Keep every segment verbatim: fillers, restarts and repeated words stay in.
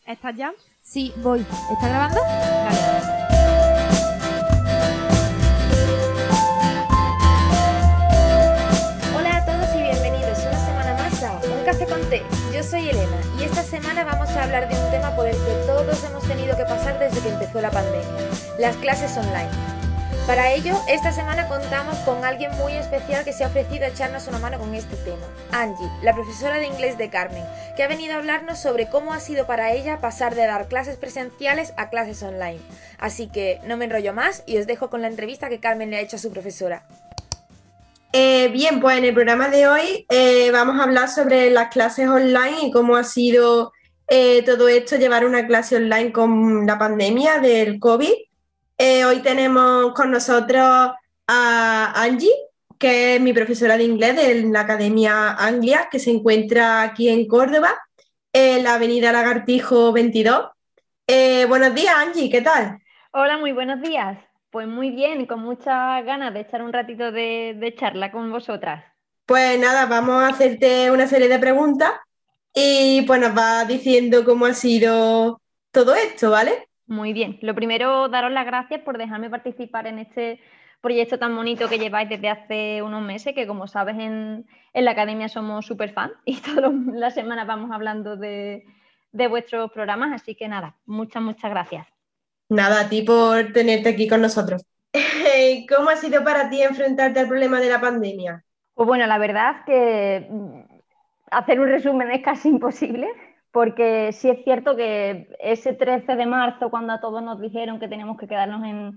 ¿Estás ya? Sí, voy. ¿Está grabando? Vale. Hola a todos y bienvenidos una semana más a Un Café con Té. Yo soy Elena y esta semana vamos a hablar de un tema por el que todos hemos tenido que pasar desde que empezó la pandemia, las clases online. Para ello, esta semana contamos con alguien muy especial que se ha ofrecido a echarnos una mano con este tema. Angie, la profesora de inglés de Carmen, que ha venido a hablarnos sobre cómo ha sido para ella pasar de dar clases presenciales a clases online. Así que no me enrollo más y os dejo con la entrevista que Carmen le ha hecho a su profesora. Eh, bien, pues en el programa de hoy eh, vamos a hablar sobre las clases online y cómo ha sido eh, todo esto, llevar una clase online con la pandemia del COVID. Eh, hoy tenemos con nosotros a Angie, que es mi profesora de inglés de la Academia Anglia, que se encuentra aquí en Córdoba, en la avenida Lagartijo veintidós. Eh, buenos días, Angie, ¿qué tal? Hola, muy buenos días. Pues muy bien, con muchas ganas de echar un ratito de, de charla con vosotras. Pues nada, vamos a hacerte una serie de preguntas y pues nos va diciendo cómo ha sido todo esto, ¿vale? Muy bien. Lo primero, daros las gracias por dejarme participar en este proyecto tan bonito que lleváis desde hace unos meses, que como sabes en, en la academia somos súper fans y todas las semanas vamos hablando de, de vuestros programas, así que nada, muchas, muchas gracias. Nada, a ti por tenerte aquí con nosotros. ¿Cómo ha sido para ti enfrentarte al problema de la pandemia? Pues bueno, la verdad es que hacer un resumen es casi imposible, porque sí es cierto que ese trece de marzo, cuando a todos nos dijeron que teníamos que quedarnos en,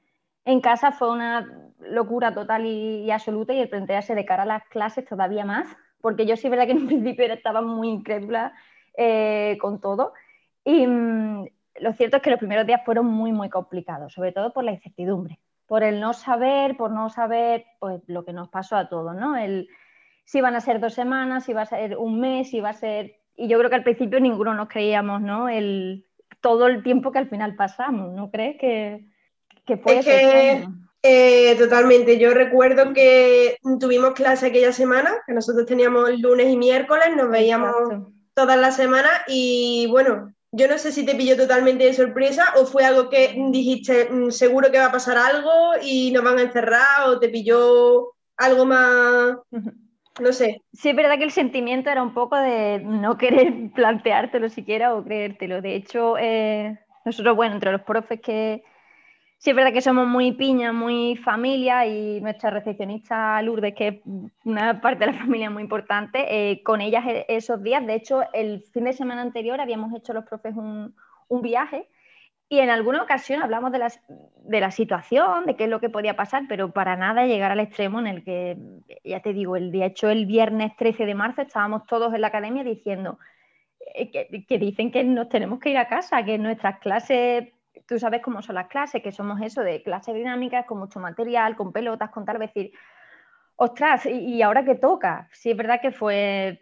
en casa, fue una locura total y, y absoluta, y el plantearse de cara a las clases todavía más, porque yo sí es verdad que en un principio estaba muy incrédula eh, con todo, y mmm, lo cierto es que los primeros días fueron muy, muy complicados, sobre todo por la incertidumbre, por el no saber, por no saber pues, lo que nos pasó a todos, ¿no? El, si van a ser dos semanas, si va a ser un mes, si va a ser... Y yo creo que al principio ninguno nos creíamos, ¿no? El, todo el tiempo que al final pasamos, ¿no crees que, que fue Es eso que extraño? eh, totalmente, yo recuerdo que tuvimos clase aquella semana, que nosotros teníamos lunes y miércoles, nos veíamos Exacto. todas las semanas y bueno, yo no sé si te pilló totalmente de sorpresa o fue algo que dijiste, "Mm, seguro que va a pasar algo y nos van a encerrar", o te pilló algo más, no sé. Sí, es verdad que el sentimiento era un poco de no querer planteártelo siquiera o creértelo. De hecho, eh, nosotros, bueno, entre los profes que sí es verdad que somos muy piña, muy familia, y nuestra recepcionista Lourdes, que es una parte de la familia muy importante, eh, con ellas esos días, de hecho, el fin de semana anterior habíamos hecho los profes un, un viaje. Y en alguna ocasión hablamos de la, de la situación, de qué es lo que podía pasar, pero para nada llegar al extremo en el que, ya te digo, el día hecho el viernes trece de marzo estábamos todos en la academia diciendo eh, que, que dicen que nos tenemos que ir a casa, que nuestras clases, tú sabes cómo son las clases, que somos eso de clases dinámicas, con mucho material, con pelotas, con tal, decir, ostras, ¿y, y ahora qué toca? Sí, es verdad que fue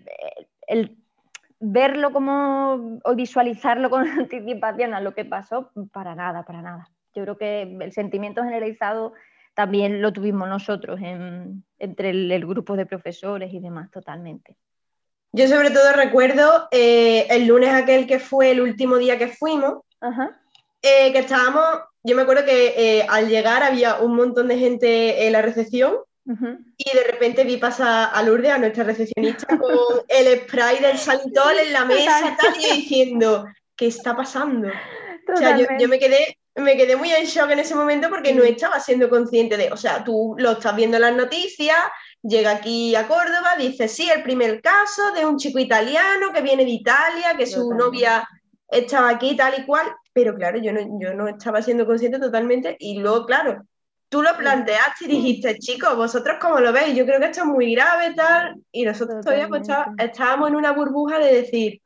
el verlo como o visualizarlo con anticipación a lo que pasó, para nada, para nada. Yo creo que el sentimiento generalizado también lo tuvimos nosotros en, entre el, el grupo de profesores y demás, totalmente. Yo sobre todo recuerdo eh, el lunes aquel que fue el último día que fuimos, Ajá. eh, que estábamos, yo me acuerdo que eh, al llegar había un montón de gente en la recepción. Uh-huh. Y de repente vi pasar a Lourdes, a nuestra recepcionista, con el spray del Sanitol en la mesa, tal, y diciendo, ¿qué está pasando? Totalmente. O sea, yo, yo me, quedé, me quedé muy en shock en ese momento porque sí. No estaba siendo consciente de, o sea, tú lo estás viendo en las noticias, llega aquí a Córdoba, dice, sí, el primer caso de un chico italiano que viene de Italia, que su totalmente. Novia estaba aquí, tal y cual, pero claro, yo no, yo no estaba siendo consciente totalmente, y luego, claro, tú lo planteaste y dijiste, chicos, ¿vosotros cómo lo veis? Yo creo que esto es muy grave, tal, y nosotros todavía pues, está, estábamos en una burbuja de decir,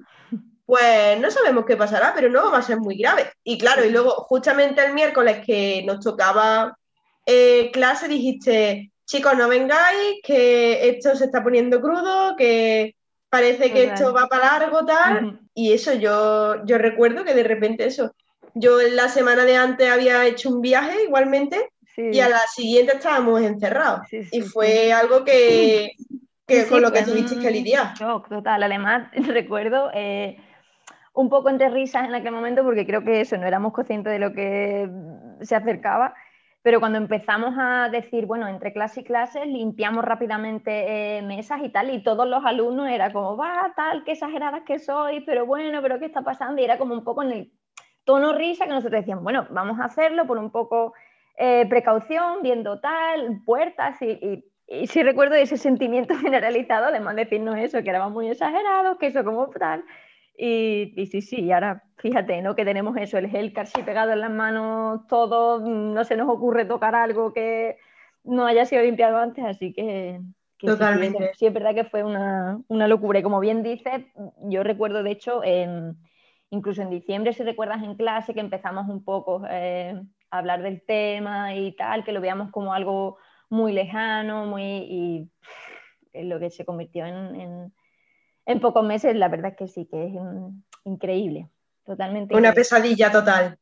pues no sabemos qué pasará, pero no va a ser muy grave. Y claro, y luego justamente el miércoles que nos tocaba eh, clase, dijiste, chicos, no vengáis, que esto se está poniendo crudo, que parece que esto va para largo, tal, uh-huh. Y eso yo, yo recuerdo que de repente eso, yo en la semana de antes había hecho un viaje igualmente, sí. Y a la siguiente estábamos encerrados. Sí, sí, y fue sí. algo que, que sí, con lo que tuviste que lidiar. Shock total. Además, recuerdo, eh, un poco entre risas en aquel momento porque creo que eso, no éramos conscientes de lo que se acercaba, pero cuando empezamos a decir, bueno, entre clase y clase limpiamos rápidamente eh, mesas y tal, y todos los alumnos era como, va, tal, qué exageradas que sois, pero bueno, pero qué está pasando, y era como un poco en el tono risa que nosotros decíamos, bueno, vamos a hacerlo por un poco eh, precaución, viendo tal, puertas, y, y, y sí recuerdo ese sentimiento generalizado, además de decirnos eso, que éramos muy exagerados, que eso como tal. Y, y sí, sí, y ahora fíjate, ¿no? Que tenemos eso, el gel casi pegado en las manos, todo, no se nos ocurre tocar algo que no haya sido limpiado antes, así que, que sí, sí, Totalmente. sí, es verdad que fue una, una locura. Y como bien dices, yo recuerdo, de hecho, en, incluso en diciembre, si recuerdas en clase, que empezamos un poco eh, a hablar del tema y tal, que lo veíamos como algo muy lejano, muy, y pff, lo que se convirtió en, en en pocos meses, la verdad es que sí, que es in, increíble, totalmente Una increíble. pesadilla total.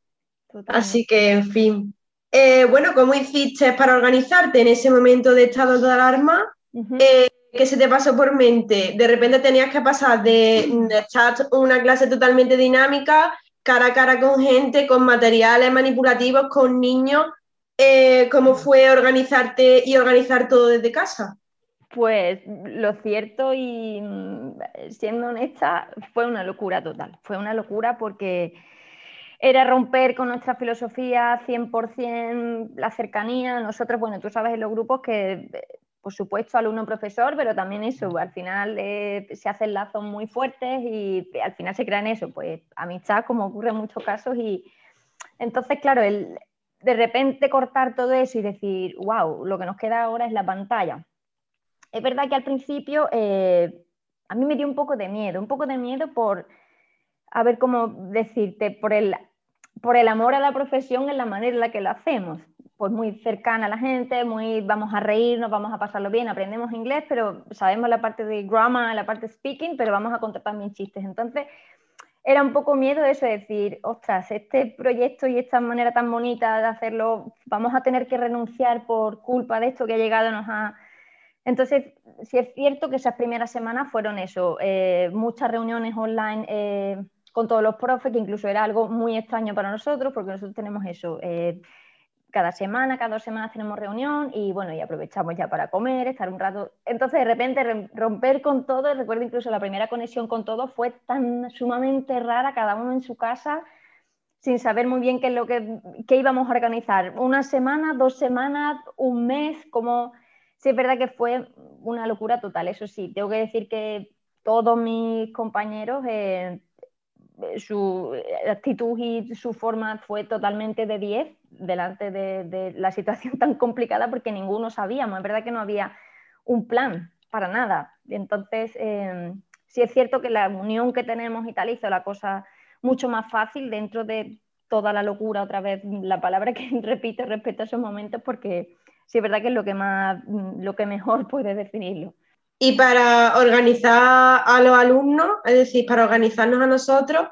Así Totalmente. que, en fin. Eh, bueno, ¿cómo hiciste para organizarte en ese momento de estado de alarma? Uh-huh. Eh, ¿Qué se te pasó por mente? De repente tenías que pasar de, de estar una clase totalmente dinámica, cara a cara con gente, con materiales manipulativos, con niños. Eh, ¿cómo fue organizarte y organizar todo desde casa? Pues lo cierto y siendo honesta, fue una locura total. Fue una locura porque era romper con nuestra filosofía cien por ciento, la cercanía. Nosotros, bueno, tú sabes en los grupos que, por supuesto, alumno-profesor, pero también eso, al final eh, se hacen lazos muy fuertes y al final se crean eso, pues amistad, como ocurre en muchos casos. Y entonces, claro, el, de repente cortar todo eso y decir, wow, lo que nos queda ahora es la pantalla. Es verdad que al principio eh, a mí me dio un poco de miedo, un poco de miedo por, a ver cómo decirte, por el, por el amor a la profesión en la manera en la que lo hacemos. Pues muy cercana a la gente, muy vamos a reírnos, vamos a pasarlo bien, aprendemos inglés, pero sabemos la parte de grammar, la parte de speaking, pero vamos a contar también chistes. Entonces, era un poco miedo eso de decir, ostras, este proyecto y esta manera tan bonita de hacerlo, vamos a tener que renunciar por culpa de esto que ha llegado, nos ha... Entonces, sí es cierto que esas primeras semanas fueron eso, eh, muchas reuniones online eh, con todos los profes, que incluso era algo muy extraño para nosotros, porque nosotros tenemos eso, eh, cada semana, cada dos semanas tenemos reunión y bueno, y aprovechamos ya para comer, estar un rato. Entonces, de repente, romper con todo, recuerdo incluso la primera conexión con todo fue tan sumamente rara, cada uno en su casa, sin saber muy bien qué es lo que qué íbamos a organizar. Una semana, dos semanas, un mes, como... Sí, es verdad que fue una locura total, eso sí, tengo que decir que todos mis compañeros, eh, su actitud y su forma fue totalmente de diez delante de, de la situación tan complicada porque ninguno sabíamos, es verdad que no había un plan para nada. Entonces, eh, sí es cierto que la unión que tenemos y tal hizo la cosa mucho más fácil dentro de toda la locura, otra vez la palabra que repito respecto a esos momentos, porque sí es verdad que es lo que más, lo que mejor puede definirlo. Y para organizar a los alumnos, es decir, para organizarnos a nosotros,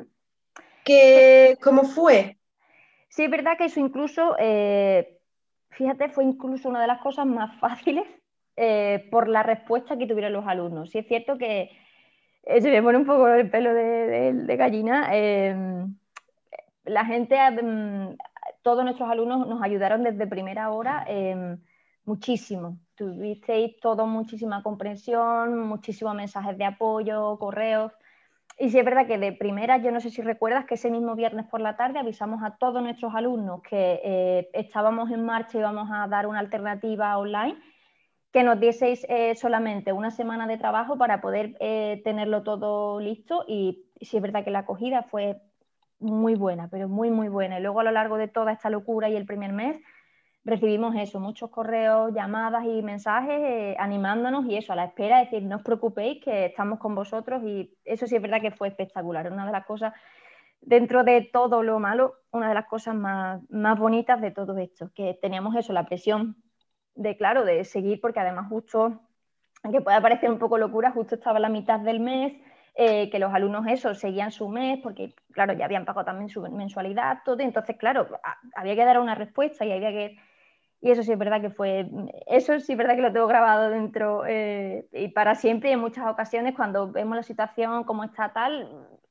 ¿qué, ¿cómo fue? Sí, es verdad que eso incluso, eh, fíjate, fue incluso una de las cosas más fáciles eh, por la respuesta que tuvieron los alumnos. Sí es cierto que eh, se me pone un poco el pelo de, de, de gallina. Eh, la gente, eh, todos nuestros alumnos nos ayudaron desde primera hora eh, muchísimo. Tuvisteis todos muchísima comprensión, muchísimos mensajes de apoyo, correos. Y sí es verdad que de primera, yo no sé si recuerdas que ese mismo viernes por la tarde avisamos a todos nuestros alumnos que eh, estábamos en marcha y íbamos a dar una alternativa online, que nos dieseis eh, solamente una semana de trabajo para poder eh, tenerlo todo listo. Y sí es verdad que la acogida fue muy buena, pero muy, muy buena. Y luego a lo largo de toda esta locura y el primer mes recibimos eso, muchos correos, llamadas y mensajes eh, animándonos y eso, a la espera, es decir, no os preocupéis que estamos con vosotros y eso sí es verdad que fue espectacular. Una de las cosas, dentro de todo lo malo, una de las cosas más, más bonitas de todo esto, que teníamos eso, la presión de, claro, de seguir, porque además justo, aunque pueda parecer un poco locura, justo estaba la mitad del mes, eh, que los alumnos eso seguían su mes, porque claro, ya habían pagado también su mensualidad, todo, y entonces claro, había que dar una respuesta y había que... Y eso sí es verdad que fue, eso sí es verdad que lo tengo grabado dentro eh, y para siempre, y en muchas ocasiones cuando vemos la situación como está tal,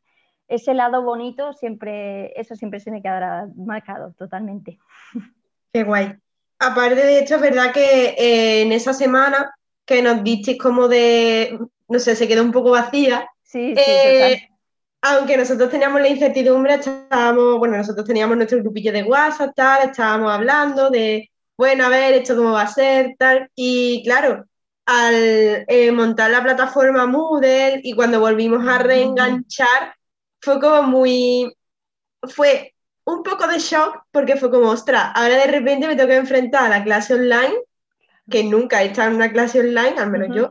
ese lado bonito siempre, eso siempre se me quedará marcado totalmente. Qué guay. Aparte de esto, es verdad que eh, en esa semana que nos disteis como de, no sé, se quedó un poco vacía. Sí, sí, total. Eh, aunque nosotros teníamos la incertidumbre, estábamos, bueno, nosotros teníamos nuestro grupillo de WhatsApp, tal, estábamos hablando de, bueno, a ver, esto cómo va a ser, tal. Y claro, al eh, montar la plataforma Moodle y cuando volvimos a reenganchar, fue como muy, fue un poco de shock porque fue como, ostras, ahora de repente me tengo que enfrentar a la clase online, que nunca he estado en una clase online, al menos Uh-huh. yo.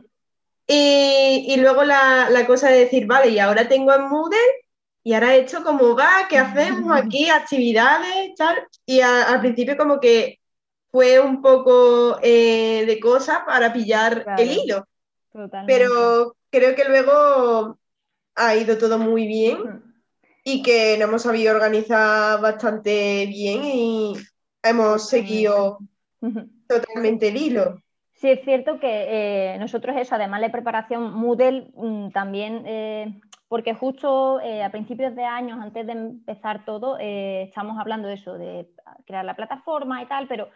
Y, y luego la, la cosa de decir, vale, y ahora tengo en Moodle, y ahora esto cómo va, qué hacemos aquí, actividades, tal. Y a- al principio como que fue un poco eh, de cosas para pillar el Claro, hilo, totalmente. pero creo que luego ha ido todo muy bien Uh-huh. y que nos hemos sabido organizar bastante bien y hemos Totalmente. seguido Uh-huh. totalmente el hilo. Sí, es cierto que eh, nosotros eso, además de preparación Moodle, mmm, también, eh, porque justo eh, a principios de años, antes de empezar todo, eh, estamos hablando de eso, de crear la plataforma y tal, pero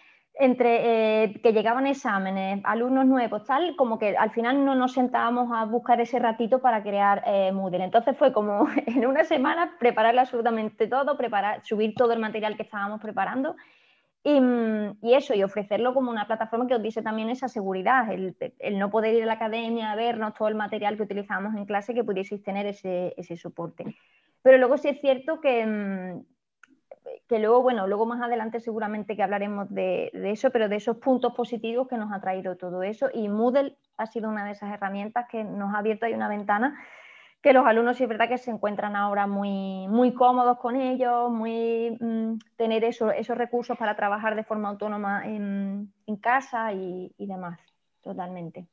entre eh, que llegaban exámenes, alumnos nuevos, tal, como que al final no nos sentábamos a buscar ese ratito para crear eh, Moodle. Entonces fue como en una semana preparar absolutamente todo, preparar, subir todo el material que estábamos preparando. Y, y eso, y ofrecerlo como una plataforma que os dice también esa seguridad, el, el no poder ir a la academia a vernos todo el material que utilizábamos en clase, que pudieseis tener ese, ese soporte. Pero luego sí es cierto que, que luego, bueno, luego más adelante seguramente que hablaremos de, de eso, pero de esos puntos positivos que nos ha traído todo eso. Y Moodle ha sido una de esas herramientas que nos ha abierto ahí una ventana que los alumnos sí es verdad que se encuentran ahora muy, muy cómodos con ellos, muy mmm, tener eso, esos recursos para trabajar de forma autónoma en, en casa y, y demás, totalmente.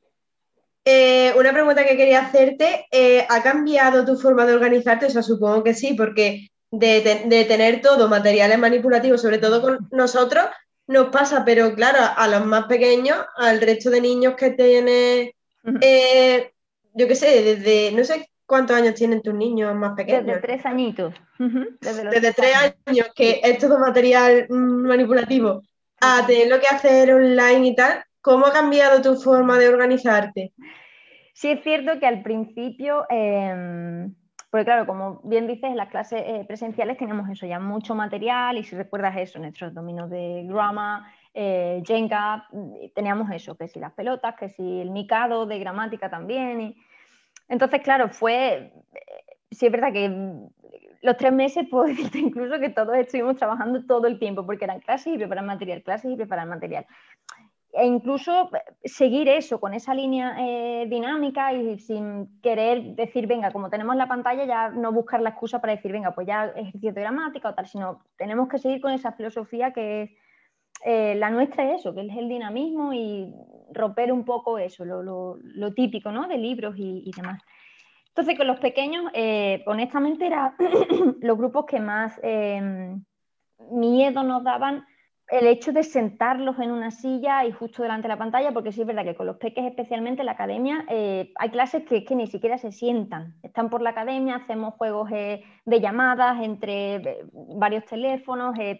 Eh, una pregunta que quería hacerte, eh, ¿ha cambiado tu forma de organizarte? O sea, supongo que sí, porque de, de, de tener todo materiales manipulativos, sobre todo con nosotros, nos pasa, pero claro, a los más pequeños, al resto de niños que tienen, eh, yo qué sé, desde, no sé cuántos años tienen tus niños más Desde pequeños, tres añitos, desde los desde tres tres años. años, que Sí, es todo material mm, manipulativo, a total. tener lo que hacer online y tal, ¿cómo ha cambiado tu forma de organizarte? Sí es cierto que al principio, eh, porque claro, como bien dices, en las clases eh, presenciales teníamos eso, ya mucho material, y si recuerdas eso, nuestros dominios de grammar, eh, Jenga, teníamos eso, que si las pelotas, que si el micado de gramática también. Y... Entonces, claro, fue, sí es verdad que los tres meses puedo decirte incluso que todos estuvimos trabajando todo el tiempo, porque eran clases y preparar material, clases y preparar material. E incluso seguir eso, con esa línea eh, dinámica y sin querer decir, venga, como tenemos la pantalla, ya no buscar la excusa para decir, venga, pues ya ejercicio de gramática o tal, sino tenemos que seguir con esa filosofía que es eh, la nuestra, es eso, que es el dinamismo y romper un poco eso, lo, lo, lo típico, ¿no? De libros y, y demás. Entonces, con los pequeños, eh, honestamente, eran los grupos que más eh, miedo nos daban el hecho de sentarlos en una silla y justo delante de la pantalla, porque sí es verdad que con los peques, especialmente en la academia, eh, hay clases que, que ni siquiera se sientan. Están por la academia, hacemos juegos eh, de llamadas entre eh, varios teléfonos, eh,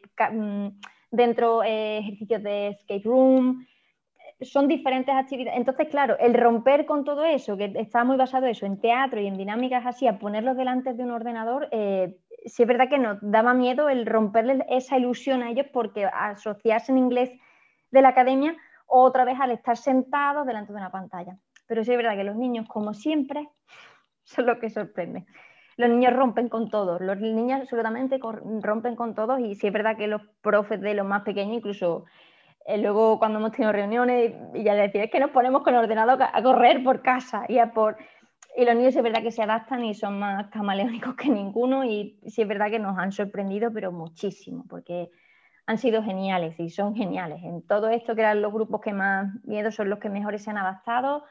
dentro eh, ejercicios de escape room. Son diferentes actividades. Entonces, claro, el romper con todo eso, que está muy basado eso, en teatro y en dinámicas así, a ponerlos delante de un ordenador, eh, sí es verdad que nos daba miedo el romperles esa ilusión a ellos, porque asociarse en inglés de la academia otra vez al estar sentados delante de una pantalla. Pero sí es verdad que los niños, como siempre, son lo que sorprende. Los niños rompen con todos, los niños absolutamente rompen con todos, y sí es verdad que los profes de los más pequeños, incluso eh, luego cuando hemos tenido reuniones, y ya les decía, es que nos ponemos con el ordenador a correr por casa y a por... Y los niños es verdad que se adaptan y son más camaleónicos que ninguno, y sí es verdad que nos han sorprendido, pero muchísimo, porque han sido geniales y son geniales. En todo esto, que eran los grupos que más miedo, son los que mejores se han adaptado.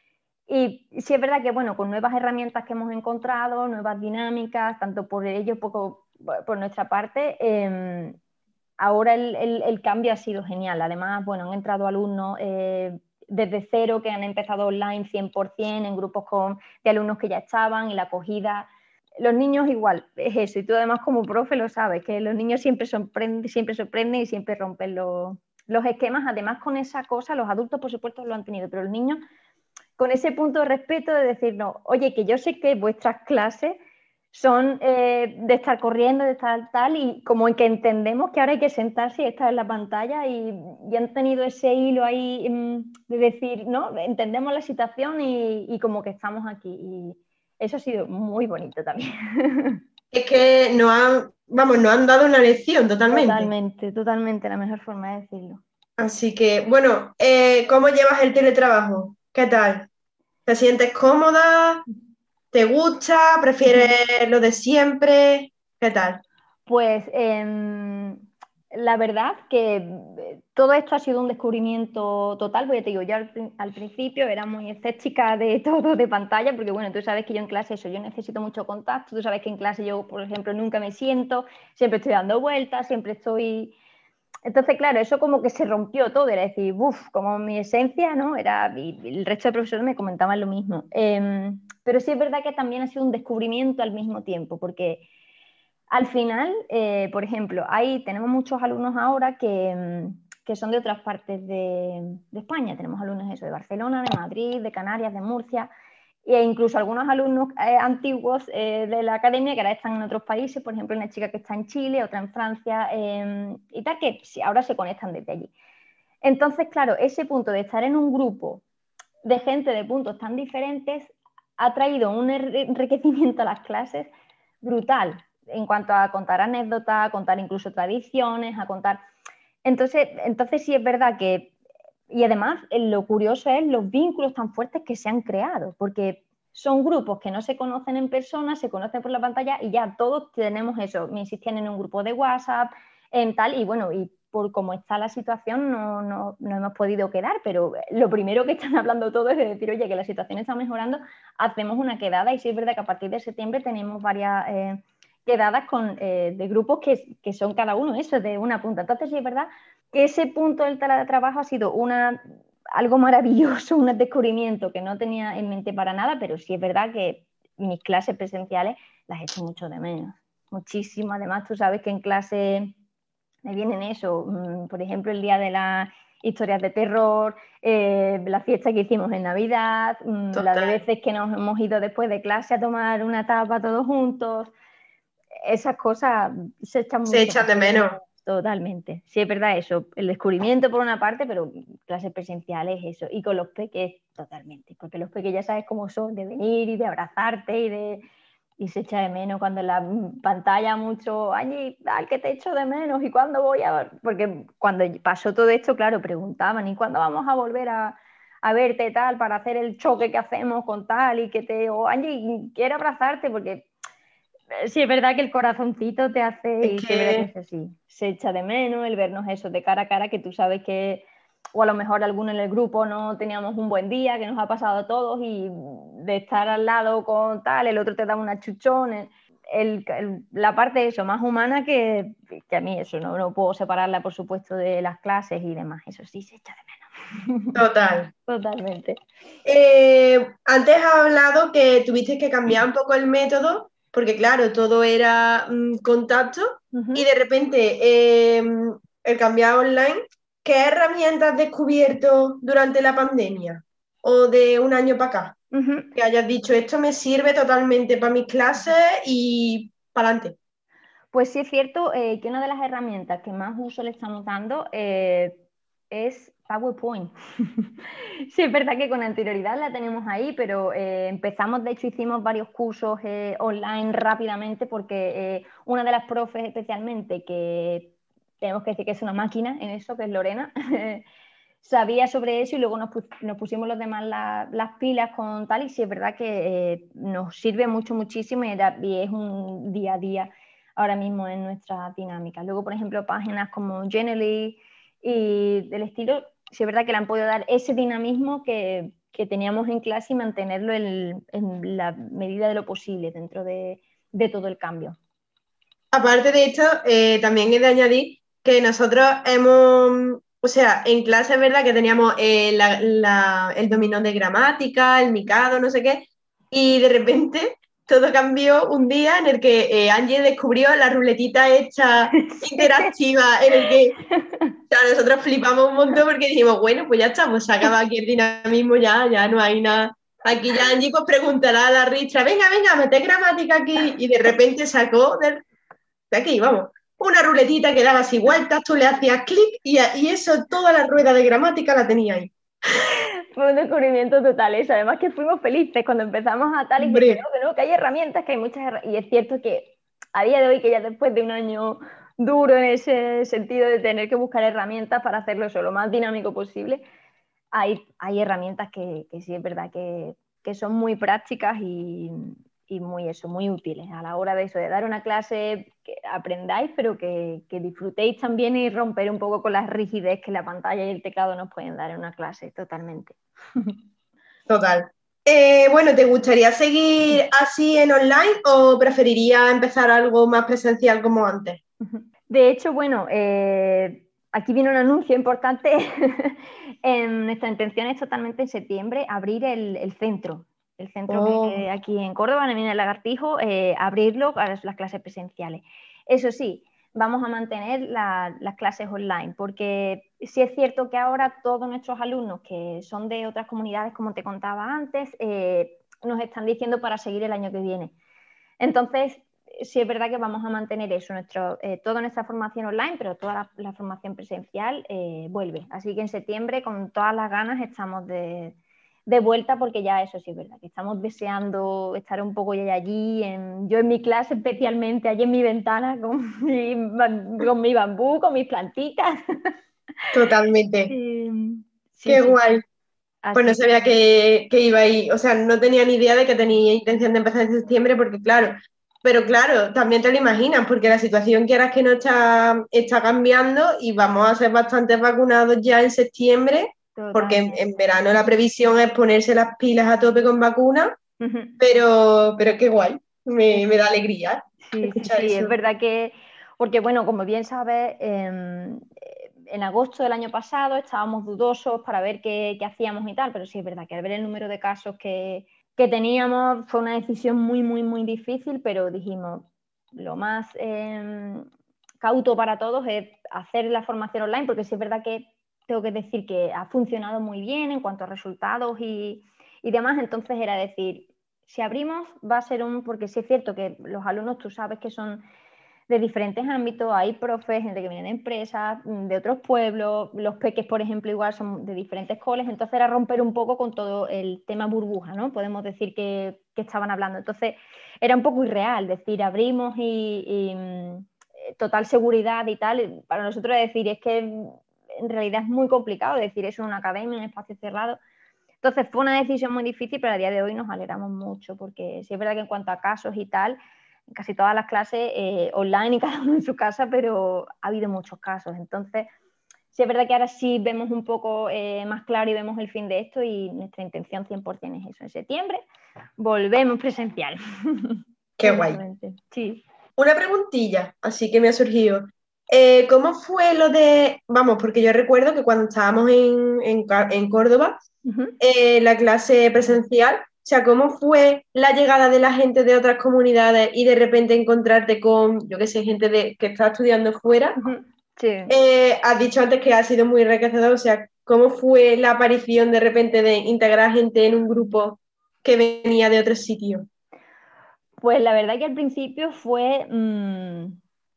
Y sí es verdad que, bueno, con nuevas herramientas que hemos encontrado, nuevas dinámicas, tanto por ellos como por nuestra parte, eh, ahora el, el, el cambio ha sido genial. Además, bueno, han entrado alumnos eh, desde cero que han empezado online cien por ciento, en grupos con, de alumnos que ya estaban, y la acogida los niños igual, es eso, y tú además como profe lo sabes, que los niños siempre sorprenden, siempre sorprenden y siempre rompen los, los esquemas. Además, con esa cosa, los adultos por supuesto lo han tenido, pero los niños con ese punto de respeto de decirnos, oye, que yo sé que vuestras clases son eh, de estar corriendo, de estar tal, y como en que entendemos que ahora hay que sentarse y estar en la pantalla, y, y han tenido ese hilo ahí mm, de decir, ¿no? Entendemos la situación y, y como que estamos aquí. Y eso ha sido muy bonito también. Es que nos han, vamos, nos han dado una lección totalmente. Totalmente, totalmente, la mejor forma de decirlo. Así que, bueno, eh, ¿cómo llevas el teletrabajo? ¿Qué tal? ¿Te sientes cómoda? ¿Te gusta? ¿Prefieres lo de siempre? ¿Qué tal? Pues eh, la verdad que todo esto ha sido un descubrimiento total, porque te digo, yo al, al principio era muy escéptica de todo de pantalla, porque bueno, tú sabes que yo en clase eso, yo necesito mucho contacto, tú sabes que en clase yo, por ejemplo, nunca me siento, siempre estoy dando vueltas, siempre estoy... Entonces, claro, eso como que se rompió todo, era decir, uff, como mi esencia, ¿no? Era, y el resto de profesores me comentaban lo mismo. Eh, pero sí es verdad que también ha sido un descubrimiento al mismo tiempo, porque al final, eh, por ejemplo, ahí tenemos muchos alumnos ahora que, que son de otras partes de, de España. Tenemos alumnos eso, de Barcelona, de Madrid, de Canarias, de Murcia, e incluso algunos alumnos eh, antiguos eh, de la academia que ahora están en otros países, por ejemplo, una chica que está en Chile, otra en Francia eh, y tal, que ahora se conectan desde allí. Entonces, claro, ese punto de estar en un grupo de gente de puntos tan diferentes ha traído un enriquecimiento a las clases brutal en cuanto a contar anécdotas, a contar incluso tradiciones, a contar... Entonces, entonces sí es verdad que... Y además, lo curioso es los vínculos tan fuertes que se han creado, porque son grupos que no se conocen en persona, se conocen por la pantalla y ya todos tenemos eso. Me insistían en un grupo de WhatsApp, en tal, y bueno, y por cómo está la situación no, no, no hemos podido quedar, pero lo primero que están hablando todos es de decir, oye, que la situación está mejorando, hacemos una quedada, y sí es verdad que a partir de septiembre tenemos varias... Eh, quedadas con, eh, de grupos que, que son cada uno eso, de una punta. Entonces sí es verdad que ese punto del teletrabajo ha sido una, algo maravilloso, un descubrimiento que no tenía en mente para nada, pero sí es verdad que mis clases presenciales las echo mucho de menos, muchísimo. Además, tú sabes que en clase me vienen eso, por ejemplo, el día de las historias de terror, eh, la fiesta que hicimos en Navidad, Total. La de veces que nos hemos ido después de clase a tomar una tapa todos juntos. Esas cosas se echan mucho. Se echan de menos. Totalmente. Sí, es verdad eso. El descubrimiento por una parte, pero clases presenciales, eso. Y con los peques, totalmente. Porque los peques ya sabes cómo son, de venir y de abrazarte y de... Y se echa de menos cuando en la pantalla mucho, ay, al que te echo de menos, ¿y cuándo voy a...? Porque cuando pasó todo esto, claro, preguntaban, ¿y cuándo vamos a volver a, a verte tal para hacer el choque que hacemos con tal? Y que te... O, ay, quiero abrazarte porque... Sí, es verdad que el corazoncito te hace, es y que... sí, es verdad que es así. Se echa de menos el vernos eso de cara a cara, que tú sabes que, o a lo mejor alguno en el grupo no teníamos un buen día, que nos ha pasado a todos, y de estar al lado con tal, el otro te da una chuchón, el, el, la parte de eso más humana que, que a mí eso, no, no puedo separarla, por supuesto, de las clases y demás, eso sí se echa de menos. Total. Totalmente. Eh, antes has hablado que tuviste que cambiar un poco el método, porque claro, todo era mmm, contacto, uh-huh. Y de repente eh, el cambiar online. ¿Qué herramientas has descubierto durante la pandemia o de un año para acá? Uh-huh. Que hayas dicho, esto me sirve totalmente para mis clases y para adelante. Pues sí es cierto eh, que una de las herramientas que más uso le estamos dando eh, es PowerPoint. Sí, es verdad que con anterioridad la tenemos ahí, pero eh, empezamos, de hecho hicimos varios cursos eh, online rápidamente, porque eh, una de las profes especialmente, que tenemos que decir que es una máquina en eso, que es Lorena, sabía sobre eso, y luego nos, pus nos pusimos los demás la, las pilas con tal, y sí es verdad que eh, nos sirve mucho, muchísimo, y, era, y es un día a día ahora mismo en nuestra dinámica. Luego, por ejemplo, páginas como Genially y del estilo, sí es verdad que le han podido dar ese dinamismo que, que teníamos en clase, y mantenerlo en, en la medida de lo posible dentro de, de todo el cambio. Aparte de esto, eh, también he de añadir que nosotros hemos, o sea, en clase es verdad que teníamos eh, la, la, el dominó de gramática, el micado, no sé qué, y de repente todo cambió un día en el que eh, Angie descubrió la ruletita hecha interactiva, en el que o sea, nosotros flipamos un montón porque dijimos, bueno, pues ya está, pues se acaba aquí el dinamismo, ya, ya no hay nada. Aquí ya Angie pues preguntará a la Ristra, venga, venga, mete gramática aquí, y de repente sacó de, de aquí, vamos, una ruletita que daba así vueltas, tú le hacías clic y, y eso, toda la rueda de gramática la tenía ahí. Fue un descubrimiento total eso, además que fuimos felices cuando empezamos a tal y que, que no, que no, que hay herramientas, que hay muchas herramientas, y es cierto que a día de hoy, que ya después de un año duro en ese sentido de tener que buscar herramientas para hacerlo eso lo más dinámico posible, hay, hay herramientas que, que sí es verdad que, que son muy prácticas y, y muy, eso, muy útiles a la hora de eso, de dar una clase que aprendáis, pero que, que disfrutéis también y romper un poco con la rigidez que la pantalla y el teclado nos pueden dar en una clase, totalmente. Total. Eh, bueno, ¿te gustaría seguir así en online o preferirías empezar algo más presencial como antes? De hecho, bueno, eh, aquí viene un anuncio importante. En nuestra intención es totalmente en septiembre abrir el, el centro, el centro oh. que aquí en Córdoba, en el Lagartijo, eh, abrirlo para las clases presenciales. Eso sí, vamos a mantener la, las clases online, porque sí es cierto que ahora todos nuestros alumnos que son de otras comunidades, como te contaba antes, eh, nos están diciendo para seguir el año que viene. Entonces, sí es verdad que vamos a mantener eso, nuestro, eh, toda nuestra formación online, pero toda la, la formación presencial eh, vuelve. Así que en septiembre, con todas las ganas, estamos de, de vuelta, porque ya eso sí es verdad, que estamos deseando estar un poco ya allí, en, yo en mi clase especialmente, allí en mi ventana, con mi, con mi bambú, con mis plantitas. Totalmente. Sí, sí, Qué sí. guay. Así pues no sabía que, que iba ahí, o sea, no tenía ni idea de que tenía intención de empezar en septiembre, porque claro, pero claro, también te lo imaginas, porque la situación quieras que no está, está cambiando y vamos a ser bastantes vacunados ya en septiembre, Totalmente. Porque en, en verano la previsión es ponerse las pilas a tope con vacunas, uh-huh. pero, pero qué guay, me, me da alegría sí, escuchar sí, sí, eso. Es verdad que, porque bueno, como bien sabes, eh, en agosto del año pasado estábamos dudosos para ver qué, qué hacíamos y tal, pero sí es verdad que al ver el número de casos que, que teníamos fue una decisión muy, muy, muy difícil, pero dijimos, lo más eh, cauto para todos es hacer la formación online, porque sí es verdad que tengo que decir que ha funcionado muy bien en cuanto a resultados y, y demás, entonces era decir, si abrimos va a ser un, porque sí es cierto que los alumnos tú sabes que son de diferentes ámbitos, hay profes, gente que viene de empresas, de otros pueblos, los peques, por ejemplo, igual son de diferentes coles, entonces era romper un poco con todo el tema burbuja, ¿no? Podemos decir que, que estaban hablando. Entonces era un poco irreal, decir, abrimos y, y total seguridad y tal. Para nosotros es decir, es que en realidad es muy complicado decir eso en una academia, en un espacio cerrado. Entonces fue una decisión muy difícil, pero a día de hoy nos alegramos mucho, porque sí es verdad que en cuanto a casos y tal, en casi todas las clases eh, online y cada uno en su casa, pero ha habido muchos casos. Entonces, sí es verdad que ahora sí vemos un poco eh, más claro y vemos el fin de esto, y nuestra intención cien por ciento es eso. En septiembre volvemos presencial. Qué guay. Sí. Una preguntilla, así que me ha surgido. Eh, ¿Cómo fue lo de, vamos, porque yo recuerdo que cuando estábamos en, en, en Córdoba, uh-huh. eh, la clase presencial, o sea, ¿cómo fue la llegada de la gente de otras comunidades y de repente encontrarte con, yo qué sé, gente de, que está estudiando fuera? Uh-huh. Sí. Eh, has dicho antes que ha sido muy enriquecedor, o sea, ¿cómo fue la aparición de repente de integrar gente en un grupo que venía de otros sitios? Pues la verdad que al principio fue mmm,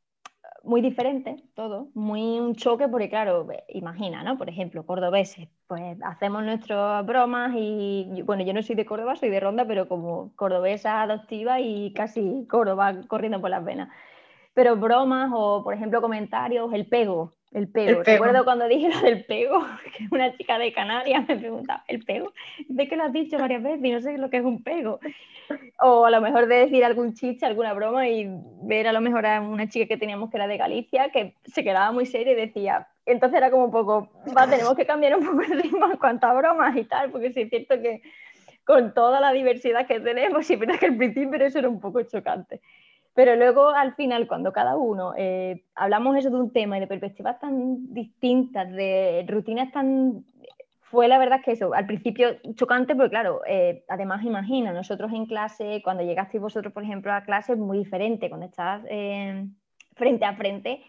muy diferente todo, muy un choque, porque claro, imagina, ¿no? Por ejemplo, cordobeses, pues hacemos nuestras bromas y, bueno, yo no soy de Córdoba, soy de Ronda, pero como cordobesa adoptiva y casi Córdoba corriendo por las venas. Pero bromas o, por ejemplo, comentarios, el pego, el pego. El pego. Recuerdo cuando dije lo del pego, que una chica de Canarias me preguntaba, ¿el pego? ¿De qué lo has dicho varias veces y no sé lo que es un pego? O a lo mejor de decir algún chiste, alguna broma, y ver a lo mejor a una chica que teníamos que era de Galicia, que se quedaba muy seria y decía, entonces era como un poco, va, tenemos que cambiar un poco el ritmo en cuanto a bromas y tal, porque sí es cierto que con toda la diversidad que tenemos, sí es verdad que al principio eso era un poco chocante. Pero luego, al final, cuando cada uno eh, hablamos eso de un tema y de perspectivas tan distintas, de rutinas tan fue la verdad que eso, al principio chocante, porque claro, eh, además imagina, nosotros en clase, cuando llegasteis vosotros, por ejemplo, a clase es muy diferente, cuando estás eh, frente a frente,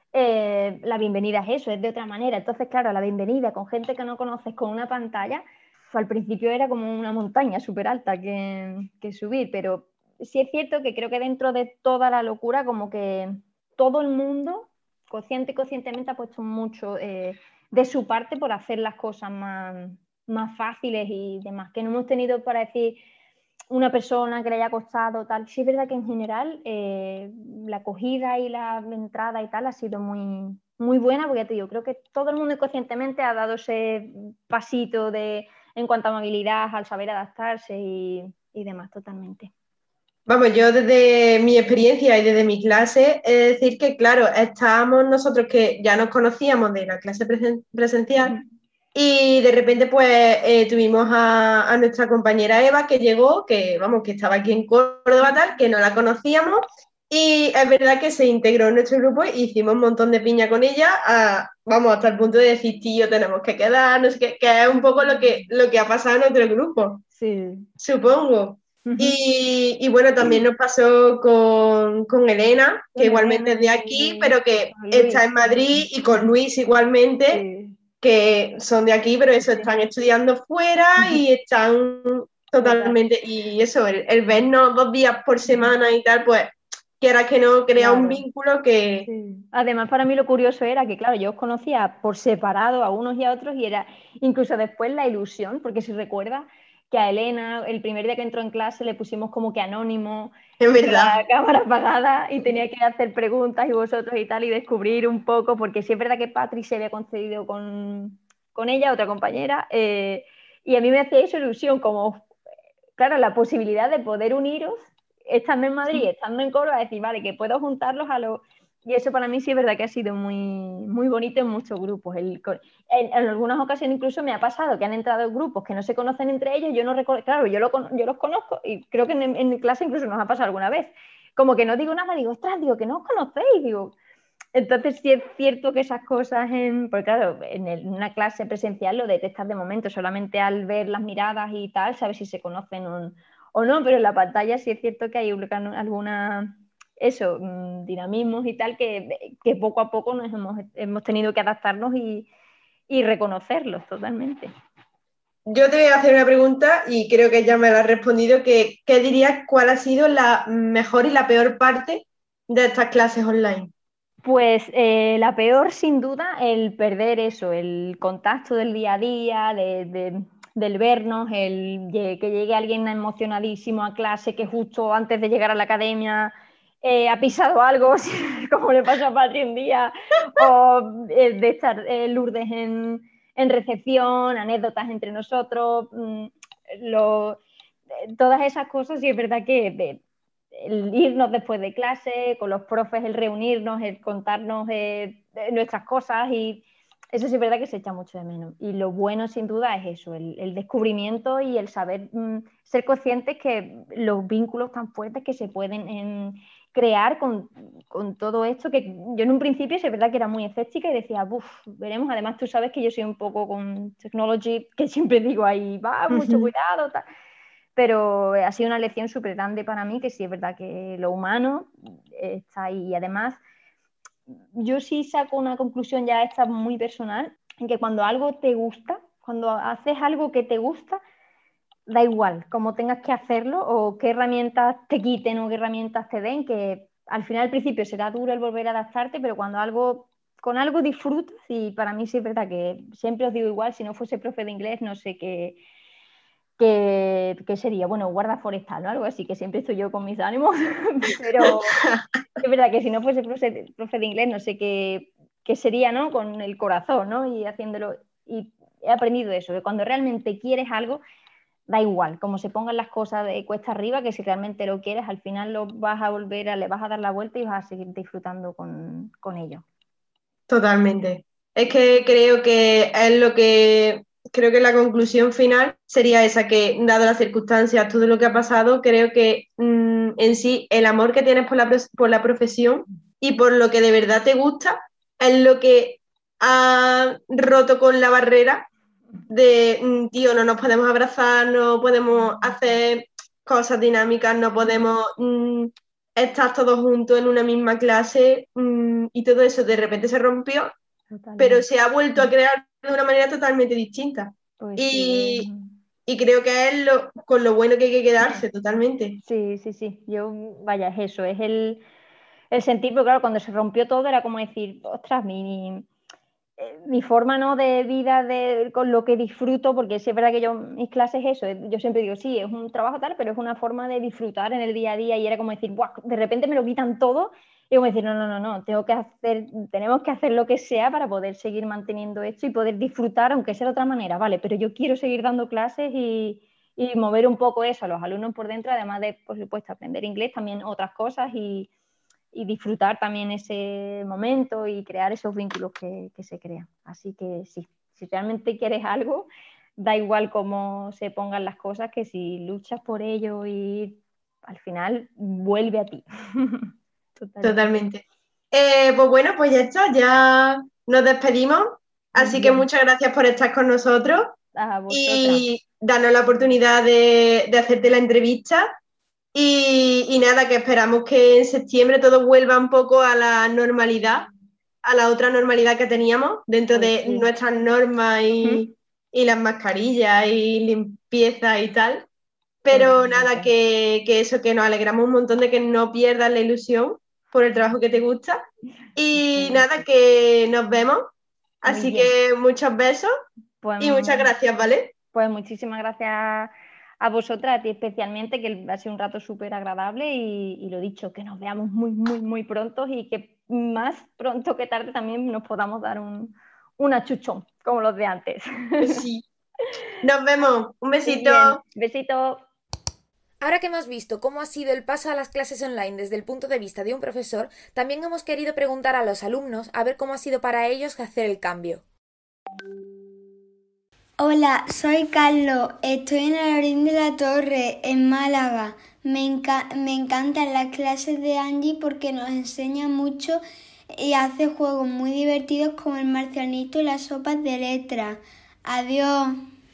eh, la bienvenida es eso, es de otra manera. Entonces, claro, la bienvenida con gente que no conoces, con una pantalla, al principio era como una montaña súper alta que, que subir, pero sí es cierto que creo que dentro de toda la locura, como que todo el mundo, consciente y conscientemente, ha puesto mucho... Eh, de su parte por hacer las cosas más, más fáciles y demás, que no hemos tenido para decir una persona que le haya costado tal. Sí es verdad que en general eh, la acogida y la entrada y tal ha sido muy, muy buena, porque ya te digo, creo que todo el mundo inconscientemente ha dado ese pasito de, en cuanto a movilidad, al saber adaptarse y, y demás, totalmente. Vamos, yo desde mi experiencia y desde mi clase, es decir que, claro, estábamos nosotros que ya nos conocíamos de la clase presen presencial y de repente pues eh, tuvimos a, a nuestra compañera Eva que llegó, que vamos, que estaba aquí en Córdoba tal, que no la conocíamos y es verdad que se integró en nuestro grupo y hicimos un montón de piña con ella, a, vamos, hasta el punto de decir, tío, tenemos que quedar, no sé qué, que es un poco lo que, lo que ha pasado en nuestro grupo, sí. Supongo. Y, y bueno, también nos pasó con, con Elena, que Con igualmente Elena es de aquí, y pero que con está Luis. en Madrid, y con Luis igualmente, Sí. que son de aquí, pero eso, Sí. están estudiando fuera y están totalmente, y eso, el, el vernos dos días por semana y tal, pues quieras que no, crea Claro. un vínculo que... Sí. Además, para mí lo curioso era que, claro, yo os conocía por separado a unos y a otros y era incluso después la ilusión, porque si recuerdas que a Elena el primer día que entró en clase le pusimos como que anónimo, Es con verdad. la cámara apagada y tenía que hacer preguntas y vosotros y tal y descubrir un poco, porque sí es verdad que Patri se había concedido con, con ella, otra compañera, eh, y a mí me hacía eso ilusión, como, claro, la posibilidad de poder uniros estando en Madrid, estando en Córdoba, decir, vale, que puedo juntarlos a los... Y eso para mí sí es verdad que ha sido muy, muy bonito en muchos grupos. El, en, en algunas ocasiones incluso me ha pasado que han entrado grupos que no se conocen entre ellos, yo no recuerdo, claro, yo, lo, yo los conozco y creo que en, en mi clase incluso nos ha pasado alguna vez. Como que no digo nada, digo, ostras, digo, que no os conocéis, digo... Entonces sí es cierto que esas cosas, en, porque claro, en, el, en una clase presencial lo detectas de momento, solamente al ver las miradas y tal, sabes si se conocen o, o no, pero en la pantalla sí es cierto que hay alguna, eso, dinamismos y tal, que, que poco a poco nos hemos, hemos tenido que adaptarnos y, y reconocerlos totalmente. Yo te voy a hacer una pregunta y creo que ya me la has respondido, que, ¿qué dirías cuál ha sido la mejor y la peor parte de estas clases online? Pues eh, la peor, sin duda, el perder eso, el contacto del día a día, de, de, del vernos, el que llegue alguien emocionadísimo a clase que justo antes de llegar a la academia eh, ha pisado algo, como le pasó a Patri un día, o eh, de estar eh, Lourdes en, en recepción, anécdotas entre nosotros, mmm, lo, todas esas cosas, y es verdad que... De, el irnos después de clase, con los profes, el reunirnos, el contarnos eh, nuestras cosas, y eso sí es verdad que se echa mucho de menos. Y lo bueno sin duda es eso, el, el descubrimiento y el saber mm, ser conscientes que los vínculos tan fuertes que se pueden en, crear con, con todo esto, que yo en un principio sí es verdad que era muy escéptica y decía, uff, veremos, además tú sabes que yo soy un poco con technology, que siempre digo ahí, va, mucho cuidado, tal. Pero ha sido una lección súper grande para mí, que sí es verdad que lo humano está ahí. Y además, yo sí saco una conclusión ya esta muy personal, en que cuando algo te gusta, cuando haces algo que te gusta, da igual cómo tengas que hacerlo o qué herramientas te quiten o qué herramientas te den, que al final al principio será duro el volver a adaptarte, pero cuando algo, con algo disfrutas, y para mí sí es verdad que siempre os digo igual, si no fuese profe de inglés, no sé qué... Que, que sería, bueno, guarda forestal, ¿no? Algo así, que siempre estoy yo con mis ánimos, pero es verdad que si no fuese profe, profe de inglés, no sé qué, qué sería, ¿no? Con el corazón, ¿no? Y haciéndolo, y he aprendido eso, que cuando realmente quieres algo, da igual, como se pongan las cosas de cuesta arriba, que si realmente lo quieres, al final lo vas a volver, a, le vas a dar la vuelta y vas a seguir disfrutando con, con ello. Totalmente. Es que creo que es lo que... Creo que la conclusión final sería esa, que dado las circunstancias, todo lo que ha pasado, creo que mmm, en sí el amor que tienes por la, por la profesión y por lo que de verdad te gusta es lo que ha roto con la barrera de, mm, tío, no nos podemos abrazar, no podemos hacer cosas dinámicas, no podemos mm, estar todos juntos en una misma clase mm, y todo eso de repente se rompió, totalmente. Pero se ha vuelto a crear de una manera totalmente distinta. Pues y, sí. y creo que es lo, con lo bueno que hay que quedarse totalmente. Sí, sí, sí. Yo, vaya, es eso, es el, el sentir, pero claro, cuando se rompió todo era como decir, ostras, mi... mi mi forma, ¿no?, de vida, de, con lo que disfruto, porque sí es verdad que yo, mis clases, eso, yo siempre digo, sí, es un trabajo tal, pero es una forma de disfrutar en el día a día, y era como decir, ¡buah!, de repente me lo quitan todo, y como decir, no, no, no, no, tengo que hacer, tenemos que hacer lo que sea para poder seguir manteniendo esto y poder disfrutar, aunque sea de otra manera, vale, pero yo quiero seguir dando clases y, y mover un poco eso a los alumnos por dentro, además de, por supuesto, aprender inglés, también otras cosas, y y disfrutar también ese momento y crear esos vínculos que, que se crean. Así que sí, si realmente quieres algo, da igual cómo se pongan las cosas, que si luchas por ello y al final vuelve a ti. Totalmente. Totalmente. Eh, pues bueno, pues ya está, ya nos despedimos. Así Bien. que muchas gracias por estar con nosotros y darnos la oportunidad de, de hacerte la entrevista. Y, y nada, que esperamos que en septiembre todo vuelva un poco a la normalidad, a la otra normalidad que teníamos dentro pues de sí. nuestras normas y, ¿Mm? y las mascarillas y limpieza y tal. Pero pues nada, que, que eso, que nos alegramos un montón de que no pierdas la ilusión por el trabajo que te gusta. Y sí. nada, que nos vemos. Así que muchos besos pues, y muchas gracias, ¿vale? Pues muchísimas gracias a vosotras, a ti especialmente, que ha sido un rato súper agradable y, y lo dicho, que nos veamos muy, muy, muy pronto y que más pronto que tarde también nos podamos dar un, un achuchón, como los de antes. Sí. Nos vemos. Un besito. Besito. Ahora que hemos visto cómo ha sido el paso a las clases online desde el punto de vista de un profesor, también hemos querido preguntar a los alumnos a ver cómo ha sido para ellos hacer el cambio. Hola, soy Carlos, estoy en el Orín de la Torre, en Málaga. Me, enca- me encantan las clases de Angie porque nos enseña mucho y hace juegos muy divertidos como el marcianito y las sopas de letras. Adiós.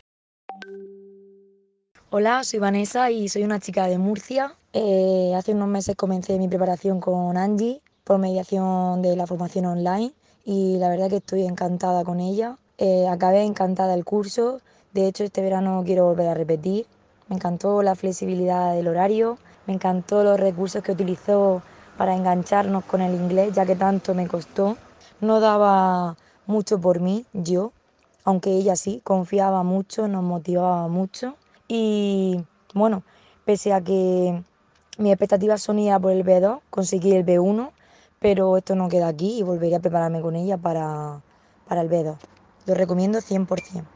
Hola, soy Vanessa y soy una chica de Murcia. Eh, hace unos meses comencé mi preparación con Angie por mediación de la formación online y la verdad que estoy encantada con ella. Eh, acabé encantada el curso, de hecho este verano quiero volver a repetir. Me encantó la flexibilidad del horario, me encantó los recursos que utilizó para engancharnos con el inglés, ya que tanto me costó. No daba mucho por mí, yo, aunque ella sí, confiaba mucho, nos motivaba mucho. Y bueno, pese a que mis expectativas son ir a por el B dos, conseguí el B uno, pero esto no queda aquí y volveré a prepararme con ella para, para el B dos. Lo recomiendo cien por ciento.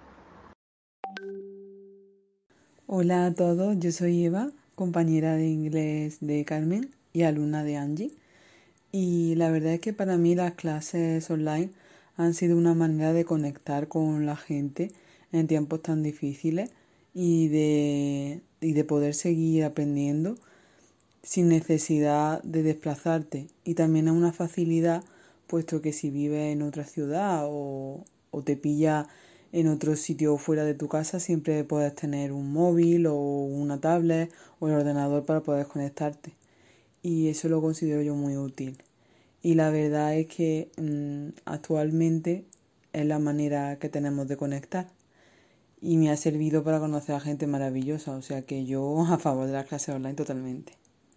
Hola a todos, yo soy Eva, compañera de inglés de Carmen y alumna de Angie. Y la verdad es que para mí las clases online han sido una manera de conectar con la gente en tiempos tan difíciles y de, y de poder seguir aprendiendo sin necesidad de desplazarte. Y también es una facilidad, puesto que si vives en otra ciudad o o te pilla en otro sitio fuera de tu casa, siempre puedes tener un móvil o una tablet o el ordenador para poder conectarte. Y eso lo considero yo muy útil. Y la verdad es que mmm, actualmente es la manera que tenemos de conectar. Y me ha servido para conocer a gente maravillosa. O sea que yo a favor de las clases online totalmente.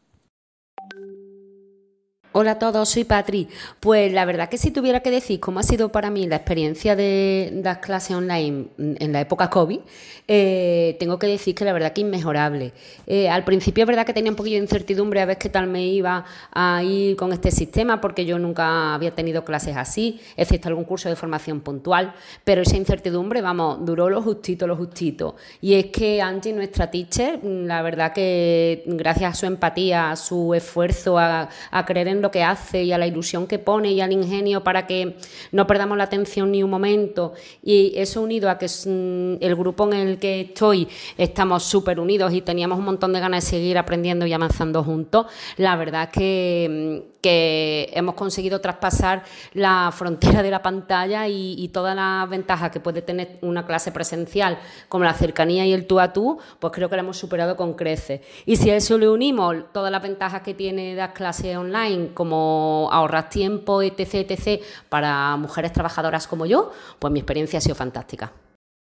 Hola a todos, soy Patri. Pues la verdad que si tuviera que decir cómo ha sido para mí la experiencia de las clases online en la época COVID, eh, tengo que decir que la verdad que inmejorable. Eh, al principio es verdad que tenía un poquillo de incertidumbre a ver qué tal me iba a ir con este sistema, porque yo nunca había tenido clases así, excepto algún curso de formación puntual, pero esa incertidumbre, vamos, duró lo justito, lo justito. Y es que Angie, nuestra teacher, la verdad que gracias a su empatía, a su esfuerzo, a, a creer en lo que hace y a la ilusión que pone y al ingenio para que no perdamos la atención ni un momento, y eso unido a que el grupo en el que estoy estamos súper unidos y teníamos un montón de ganas de seguir aprendiendo y avanzando juntos, la verdad es que que hemos conseguido traspasar la frontera de la pantalla y, y todas las ventajas que puede tener una clase presencial, como la cercanía y el tú a tú, pues creo que la hemos superado con creces. Y si a eso le unimos todas las ventajas que tiene las clases online, como ahorrar tiempo, etc, etc, para mujeres trabajadoras como yo, pues mi experiencia ha sido fantástica.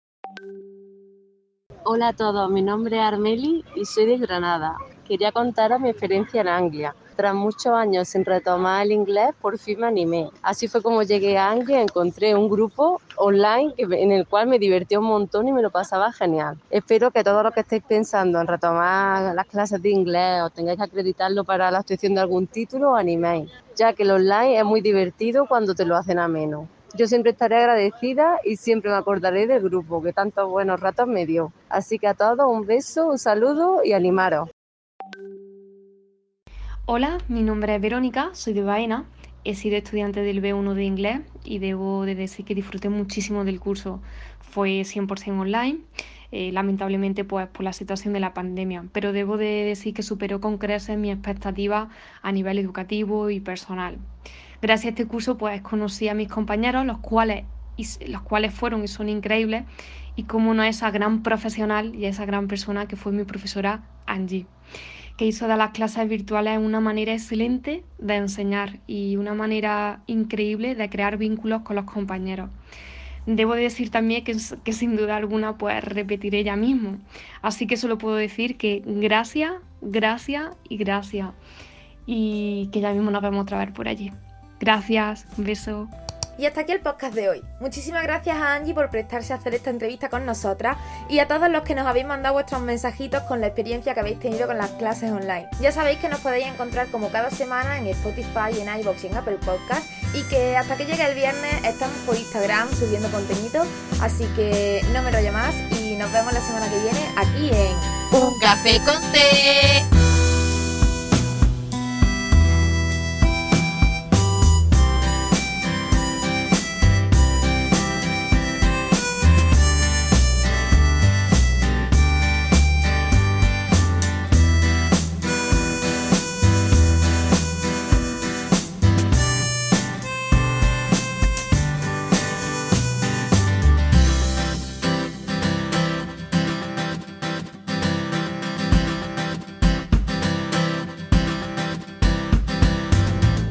Hola a todos, mi nombre es Armeli y soy de Granada. Quería contaros mi experiencia en Anglia. Tras muchos años sin retomar el inglés, por fin me animé. Así fue como llegué a Anglia y encontré un grupo online que, en el cual me divertí un montón y me lo pasaba genial. Espero que todos los que estéis pensando en retomar las clases de inglés o tengáis que acreditarlo para la obtención de algún título, os animéis, ya que el online es muy divertido cuando te lo hacen ameno. Yo siempre estaré agradecida y siempre me acordaré del grupo que tantos buenos ratos me dio. Así que a todos un beso, un saludo y animaros. Hola, mi nombre es Verónica, soy de Baena, he sido estudiante del B uno de inglés y debo de decir que disfruté muchísimo del curso. Fue cien por ciento online, eh, lamentablemente pues por la situación de la pandemia, pero debo de decir que superó con creces mis expectativas a nivel educativo y personal. Gracias a este curso pues conocí a mis compañeros, los cuales, y, los cuales fueron y son increíbles, y como no esa gran profesional y esa gran persona que fue mi profesora Angie, que hizo de las clases virtuales una manera excelente de enseñar y una manera increíble de crear vínculos con los compañeros. Debo decir también que, que sin duda alguna pues repetiré ella mismo, así que solo puedo decir que gracias, gracias y gracias, y que ya mismo nos vemos otra vez por allí. Gracias, un beso. Y hasta aquí el podcast de hoy. Muchísimas gracias a Angie por prestarse a hacer esta entrevista con nosotras y a todos los que nos habéis mandado vuestros mensajitos con la experiencia que habéis tenido con las clases online. Ya sabéis que nos podéis encontrar como cada semana en Spotify, en iVoox y en Apple Podcast, y que hasta que llegue el viernes estamos por Instagram subiendo contenido, así que no me rollo más y nos vemos la semana que viene aquí en Un Café con Té.